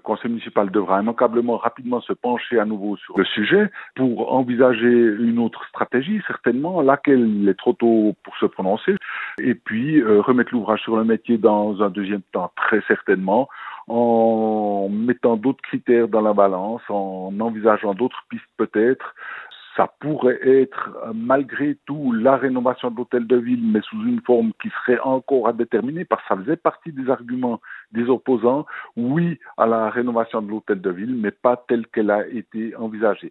conseil municipal devra immanquablement rapidement se pencher à nouveau sur le sujet pour envisager une autre stratégie, certainement, laquelle il est trop tôt pour se prononcer, et puis remettre l'ouvrage sur le métier dans un deuxième temps, très certainement, en mettant d'autres critères dans la balance, en envisageant d'autres pistes peut-être. Ça pourrait être, malgré tout, la rénovation de l'hôtel de ville, mais sous une forme qui serait encore à déterminer, parce que ça faisait partie des arguments des opposants. Oui à la rénovation de l'hôtel de ville, mais pas telle qu'elle a été envisagée.